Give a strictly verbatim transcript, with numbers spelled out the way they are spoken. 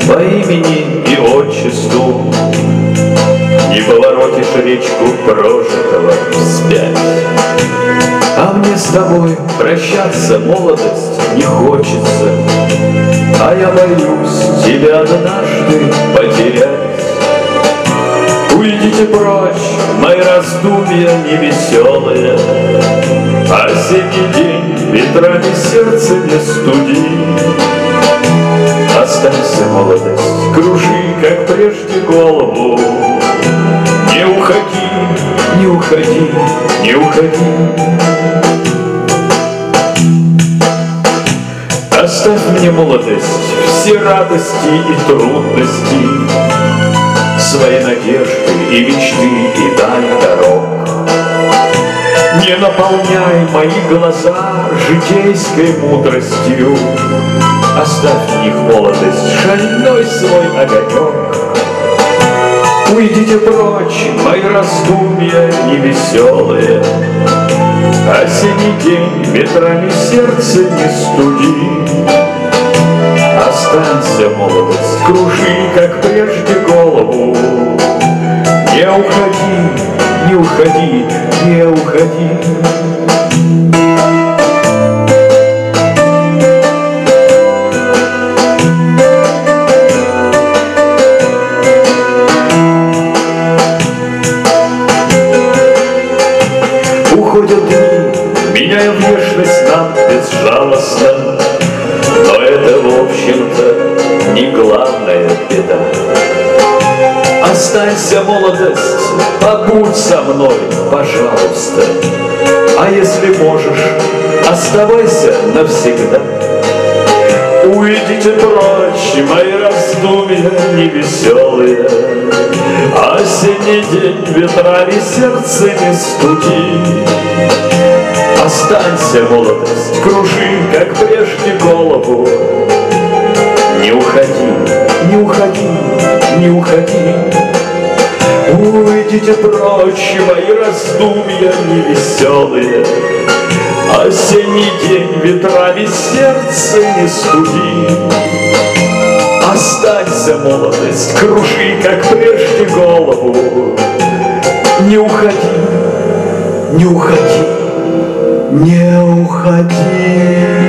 по имени и отчеству. Не поворотишь речку прожитого вспять. А мне с тобой прощаться, молодость, не хочется, а я боюсь тебя однажды потерять. Уйдите прочь, мои раздумья невеселые, осенний день ветрами сердце не студи. Останься, молодость, кружи, как прежде, голову. Не уходи, не уходи, не уходи. Оставь мне, молодость, все радости и трудности, свои надежды и мечты и даль дорог. Не наполняй мои глаза житейской мудростью, оставь в них, молодость, шальной свой огонек. Уйдите прочь, мои раздумья невеселые, осенний день ветрами сердце не студи. Останься, молодость, кружи, как прежде, голову. Не уходи, не уходи, не уходи. Уходят дни, меняя внешность нам безжалостно, но это, в общем-то, не главная беда. Останься, молодость, побудь со мной, пожалуйста. А если можешь, оставайся навсегда. Уйдите прочь, мои раздумья невеселые, осенний день ветрами сердце не студи. Останься, молодость, кружи, как прежде, голову. Не уходи, не уходи, не уходи. Уйдите прочь, мои раздумья невеселые, осенний день ветрами сердце не студи. Останься, молодость, кружи, как прежде, голову. Не уходи, не уходи, не уходи.